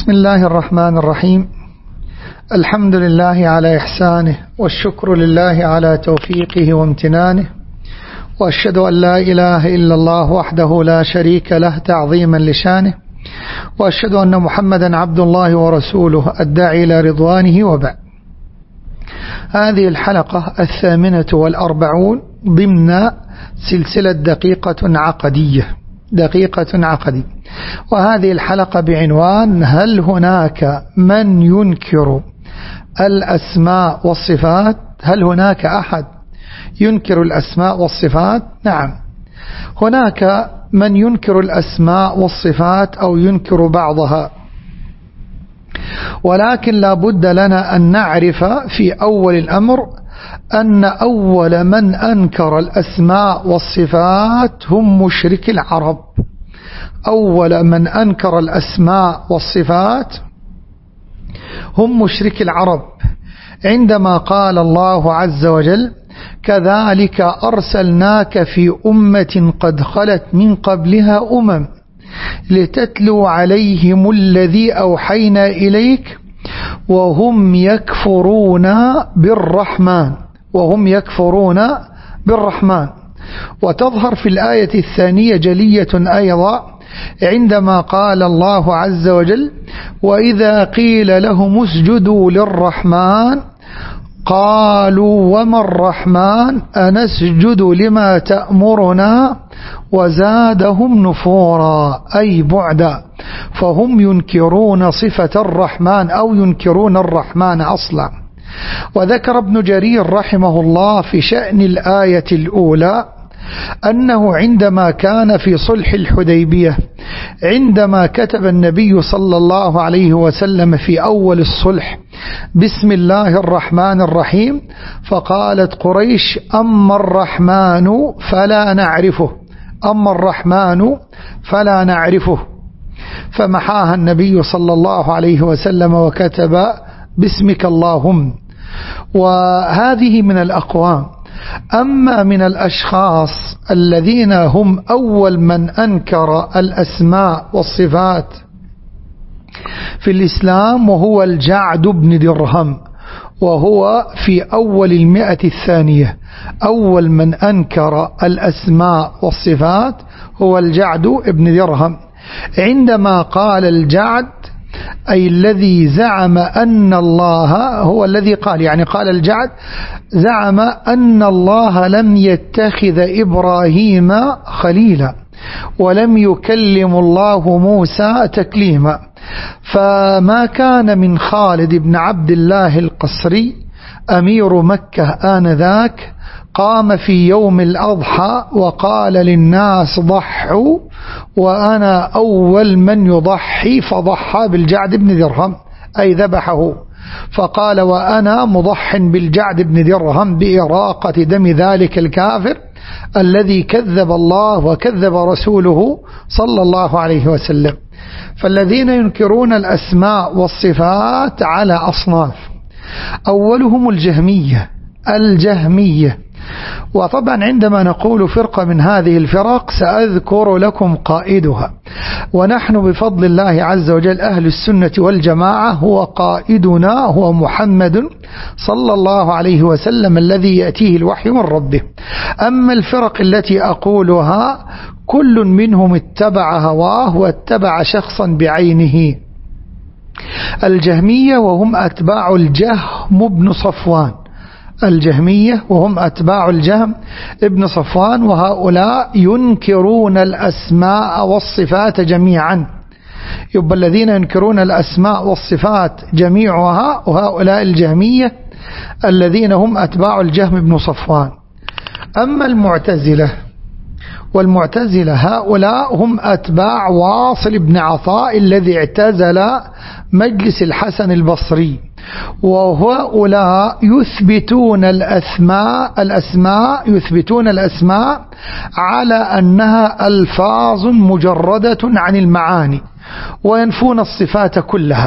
بسم الله الرحمن الرحيم. الحمد لله على إحسانه، والشكر لله على توفيقه وامتنانه، وأشهد أن لا إله إلا الله وحده لا شريك له تعظيما لشانه، وأشهد أن محمدا عبد الله ورسوله الداعي إلى رضوانه، وبعد. هذه الحلقة 48 ضمن سلسلة دقيقة عقدية، وهذه الحلقة بعنوان: هل هناك من ينكر الأسماء والصفات؟ هل هناك أحد ينكر الأسماء والصفات؟ نعم، هناك من ينكر الأسماء والصفات أو ينكر بعضها، ولكن لا بد لنا أن نعرف في أول الأمر أن أول من أنكر الأسماء والصفات هم مشرك العرب. أول من أنكر الأسماء والصفات هم مشرك العرب، عندما قال الله عز وجل: كذلك أرسلناك في أمة قد خلت من قبلها لتتلو عليهم الذي أوحينا إليك وهم يكفرون بالرحمن. وتظهر في الآية الثانية جلية أيضا، عندما قال الله عز وجل: وإذا قيل لهم اسجدوا للرحمن قالوا وما الرحمن أنسجد لما تأمرنا وزادهم نفورا، أي بعدا. فهم ينكرون صفة الرحمن أو ينكرون الرحمن أصلا. وذكر ابن جرير رحمه الله في شأن الآية الأولى أنه عندما كان في صلح الحديبية، عندما كتب النبي صلى الله عليه وسلم في أول الصلح: بسم الله الرحمن الرحيم، فقالت قريش: أما الرحمن فلا نعرفه، فمحاها النبي صلى الله عليه وسلم وكتب: باسمك اللهم. وهذه من الأقوام. أما من الأشخاص الذين هم أول من أنكر الأسماء والصفات في الإسلام، وهو الجعد بن درهم، وهو في أول 100 أول من أنكر الأسماء والصفات هو الجعد بن درهم. عندما قال الجعد، أي الذي زعم أن الله هو الذي قال، يعني قال الجعد زعم أن الله لم يتخذ إبراهيم خليلا ولم يكلم الله موسى تكليما. فما كان من خالد بن عبد الله القسري أمير مكة آنذاك قام في يوم الأضحى وقال للناس: ضحوا، وأنا أول من يضحي، فضحى بالجعد بن درهم، أي ذبحه، فقال: وأنا مضح بالجعد بن درهم بإراقة دم ذلك الكافر الذي كذب الله وكذب رسوله صلى الله عليه وسلم. فالذين ينكرون الأسماء والصفات على أصناف. أولهم الجهمية. وطبعا عندما نقول فرقة من هذه الفرق سأذكر لكم قائدها، ونحن بفضل الله عز وجل أهل السنة والجماعة هو قائدنا هو محمد صلى الله عليه وسلم الذي يأتيه الوحي من ربه. أما الفرق التي أقولها كل منهم اتبع هواه واتبع شخصا بعينه. الجهمية وهم أتباع الجهم بن صفوان، ابن صفوان، وهؤلاء ينكرون الأسماء والصفات جميعا. يبقى الذين ينكرون الأسماء والصفات جميعها وهؤلاء الجهمية الذين هم أتباع الجهم بن صفوان. أما والمعتزلة هؤلاء هم أتباع واصل بن عطاء الذي اعتزل مجلس الحسن البصري، وهؤلاء يثبتون الأسماء على أنها ألفاظ مجردة عن المعاني، وينفون الصفات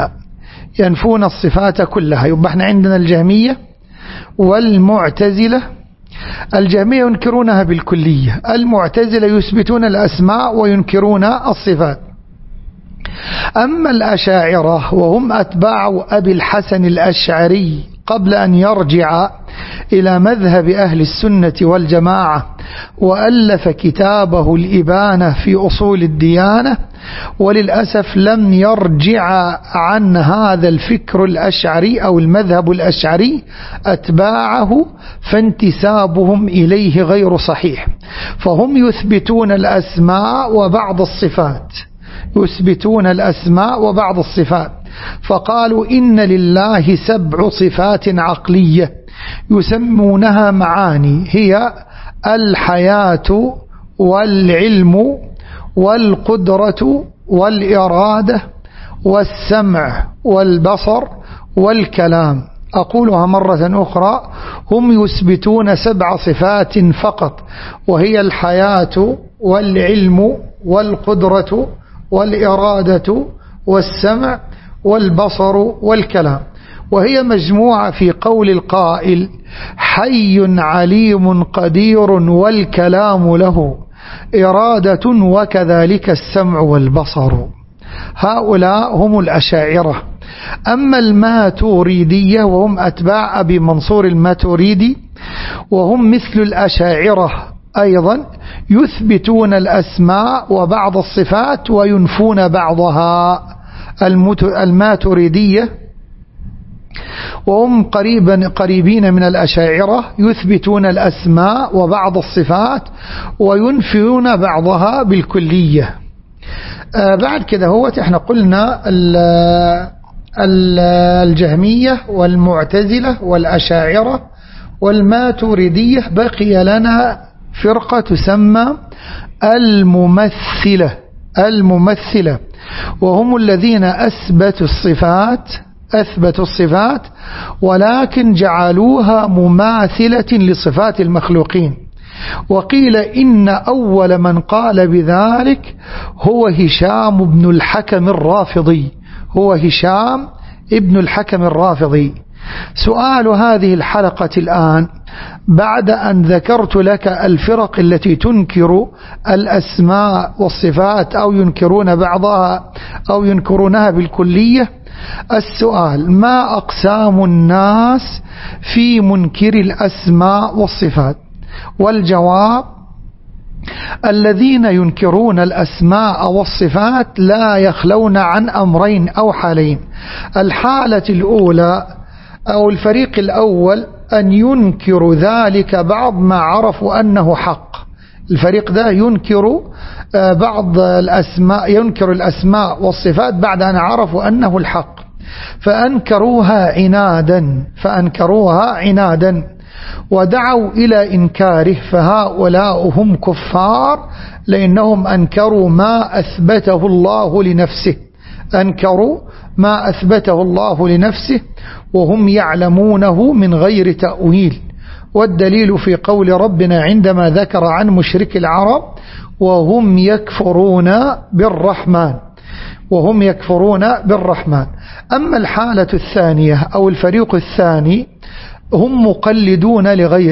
كلها. يبقى احنا عندنا الجهمية والمعتزلة. الجهمية ينكرونها بالكلية، المعتزلة يثبتون الأسماء وينكرون الصفات. أما الأشاعرة وهم أتباع أبي الحسن الأشعري قبل أن يرجع إلى مذهب أهل السنة والجماعة، وألف كتابه الإبانة في أصول الديانة، وللأسف لم يرجع عن هذا الفكر الأشعري أو المذهب الأشعري أتباعه، فانتسابهم إليه غير صحيح. فهم يثبتون الأسماء وبعض الصفات، يثبتون الأسماء وبعض الصفات، فقالوا إن لله 7 صفات عقلية يسمونها معاني، هي الحياة والعلم والقدرة والإرادة والسمع والبصر والكلام. أقولها مرة أخرى، هم يثبتون 7 صفات فقط، وهي الحياة والعلم والقدرة والإرادة والسمع والبصر والكلام، وهي مجموعة في قول القائل حي عليم قدير والكلام له إرادة وكذلك السمع والبصر. هؤلاء هم الأشاعرة. أما الماتوريدية وهم أتباع أبي منصور الماتوريدي، وهم مثل الأشاعرة أيضا، يثبتون الأسماء وبعض الصفات وينفون بعضها. الماتوريدية وهم قريبين من الأشاعرة يثبتون الأسماء وبعض الصفات وينفون بعضها بالكلية. بعد كده هو احنا قلنا الجهمية والمعتزلة والأشاعرة والماتوريدية، بقي لنا فرقة تسمى الممثلة، وهم الذين أثبتوا الصفات ولكن جعلوها مماثلة لصفات المخلوقين. وقيل إن أول من قال بذلك هو هشام بن الحكم الرافضي. سؤال هذه الحلقة الآن، بعد أن ذكرت لك الفرق التي تنكر الأسماء والصفات أو ينكرون بعضها أو ينكرونها بالكلية، السؤال: ما أقسام الناس في منكر الأسماء والصفات؟ والجواب: الذين ينكرون الأسماء والصفات لا يخلون عن أمرين أو حالين. الحالة الأولى أو الفريق الأول أن ينكر ذلك بعض ما عرفوا أنه حق. الفريق ده ينكر بعض الأسماء، ينكر الأسماء والصفات بعد أن عرفوا أنه الحق، فأنكروها عنادا ودعوا إلى إنكاره، فهؤلاء هم كفار، لأنهم أنكروا ما أثبته الله لنفسه وهم يعلمونه من غير تأويل. والدليل في قول ربنا عندما ذكر عن مشرك العرب: وهم يكفرون بالرحمن. أما الحالة الثانية أو الفريق الثاني هم مقلدون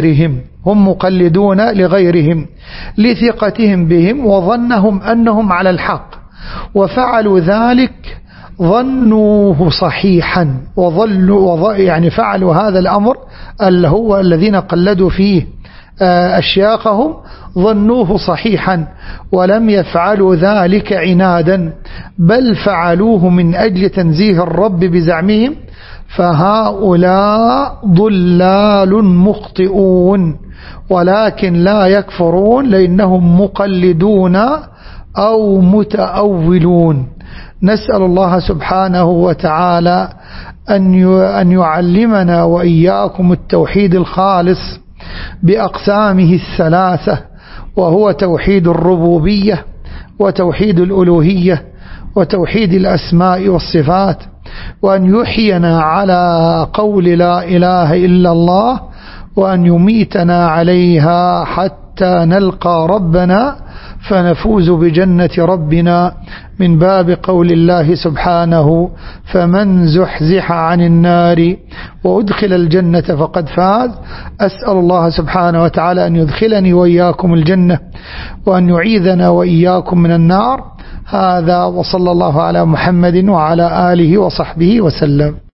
لغيرهم لثقتهم بهم وظنهم أنهم على الحق، وفعلوا ذلك ظنوه صحيحا، يعني فعلوا هذا الأمر اللي هو الذين قلدوا فيه أشياخهم ظنوه صحيحا، ولم يفعلوا ذلك عنادا، بل فعلوه من أجل تنزيه الرب بزعمهم، فهؤلاء ضلال مخطئون، ولكن لا يكفرون لأنهم مقلدون أو متأولون. نسأل الله سبحانه وتعالى أن يعلمنا وإياكم التوحيد الخالص بأقسامه الثلاثة، وهو توحيد الربوبية وتوحيد الألوهية وتوحيد الأسماء والصفات، وأن يحيينا على قول لا إله إلا الله، وأن يميتنا عليها حتى نلقى ربنا فنفوز بجنة ربنا، من باب قول الله سبحانه: فمن زحزح عن النار وأدخل الجنة فقد فاز. أسأل الله سبحانه وتعالى أن يدخلني وإياكم الجنة، وأن يعيذنا وإياكم من النار. هذا وصلى الله على محمد وعلى آله وصحبه وسلم.